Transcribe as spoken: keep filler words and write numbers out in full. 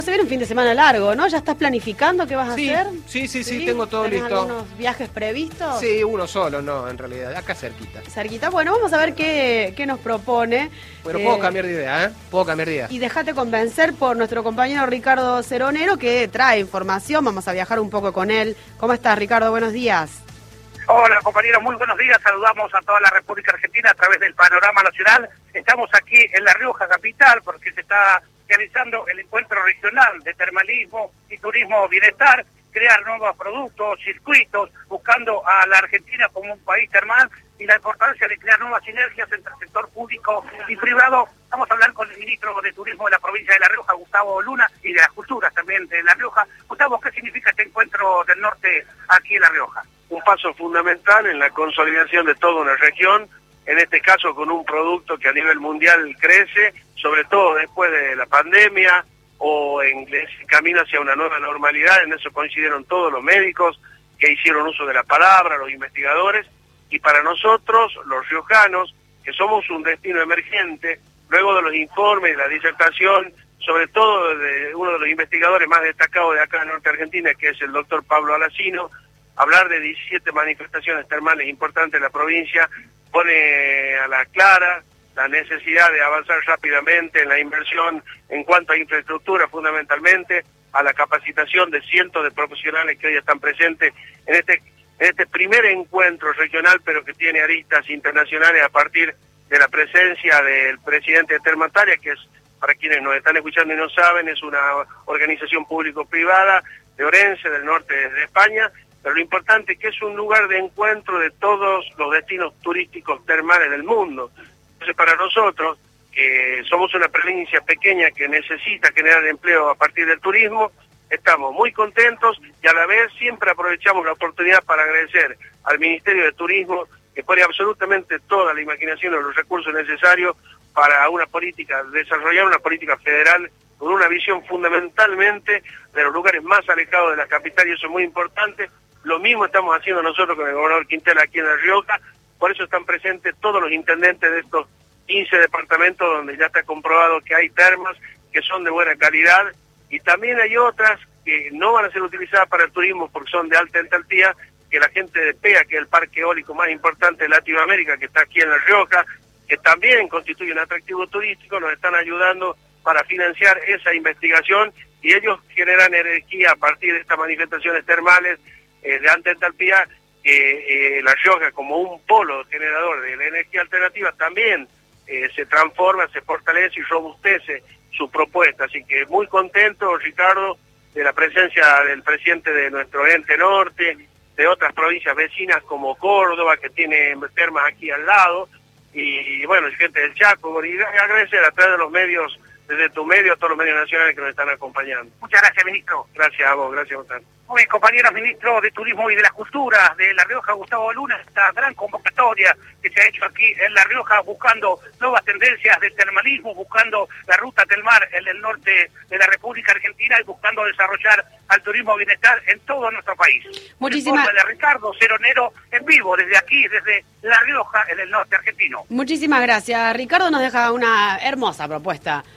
Se viene un fin de semana largo, ¿no? ¿Ya estás planificando qué vas a sí, hacer? Sí, sí, sí, tengo todo ¿Tenés listo. algunos viajes previstos? Sí, uno solo, no, en realidad, acá cerquita. Cerquita, bueno, vamos a ver qué, qué nos propone. Bueno, eh, puedo cambiar de idea, ¿eh? Puedo cambiar de idea. Y dejate convencer por nuestro compañero Ricardo Ceronero, que trae información, vamos a viajar un poco con él. ¿Cómo estás, Ricardo? Buenos días. Hola, compañeros, muy buenos días. Saludamos a toda la República Argentina a través del Panorama Nacional. Estamos aquí en La Rioja capital porque se está realizando el encuentro regional de termalismo y turismo bienestar, crear nuevos productos, circuitos, buscando a la Argentina como un país termal y la importancia de crear nuevas sinergias entre el sector público y privado. Vamos a hablar con el ministro de Turismo de la provincia de La Rioja, Gustavo Luna, y de las culturas también de La Rioja. Gustavo, ¿qué significa este encuentro del norte aquí en La Rioja? Un paso fundamental en la consolidación de toda una región, en este caso con un producto que a nivel mundial crece, sobre todo después de la pandemia o en ese camino hacia una nueva normalidad. En eso coincidieron todos los médicos que hicieron uso de la palabra, los investigadores, y para nosotros, los riojanos, que somos un destino emergente, luego de los informes y la disertación, sobre todo de uno de los investigadores más destacados de acá en Norte Argentina, que es el doctor Pablo Alacino, hablar de diecisiete manifestaciones termales importantes en la provincia pone a la clara la necesidad de avanzar rápidamente en la inversión en cuanto a infraestructura, fundamentalmente a la capacitación de cientos de profesionales que hoy están presentes en este, en este primer encuentro regional, pero que tiene aristas internacionales a partir de la presencia del presidente de Termataria, que es, para quienes nos están escuchando y no saben, es una organización público-privada de Orense, del norte de España. Pero lo importante es que es un lugar de encuentro de todos los destinos turísticos termales del mundo. Entonces, para nosotros, que somos una provincia pequeña que necesita generar empleo a partir del turismo, estamos muy contentos y a la vez siempre aprovechamos la oportunidad para agradecer al Ministerio de Turismo, que pone absolutamente toda la imaginación y los recursos necesarios para una política, desarrollar una política federal con una visión fundamentalmente de los lugares más alejados de la capital, y eso es muy importante. Lo mismo estamos haciendo nosotros con el gobernador Quintela aquí en La Rioja, por eso están presentes todos los intendentes de estos quince departamentos donde ya está comprobado que hay termas que son de buena calidad, y también hay otras que no van a ser utilizadas para el turismo porque son de alta entalpía, que la gente de P E A, que es el parque eólico más importante de Latinoamérica, que está aquí en La Rioja, que también constituye un atractivo turístico, nos están ayudando para financiar esa investigación, y ellos generan energía a partir de estas manifestaciones termales eh, de alta entalpía, que eh, La Rioja, como un polo generador de la energía alternativa, también eh, se transforma, se fortalece y robustece su propuesta. Así que muy contento, Ricardo, de la presencia del presidente de nuestro ente norte, de otras provincias vecinas como Córdoba, que tiene termas aquí al lado, y, y bueno, gente del Chaco, y agradecer a través de los medios, desde tu medio, a todos los medios nacionales que nos están acompañando. Muchas gracias, ministro. Gracias a vos, gracias a vos. Muy bien, compañeros, ministro de Turismo y de las Culturas de La Rioja, Gustavo Luna, esta gran convocatoria que se ha hecho aquí en La Rioja buscando nuevas tendencias del termalismo, buscando la ruta del mar en el norte de la República Argentina y buscando desarrollar al turismo bienestar en todo nuestro país. Muchísimas gracias. De Ricardo Ceronero en vivo desde aquí, desde La Rioja, en el norte argentino. Muchísimas gracias. Ricardo nos deja una hermosa propuesta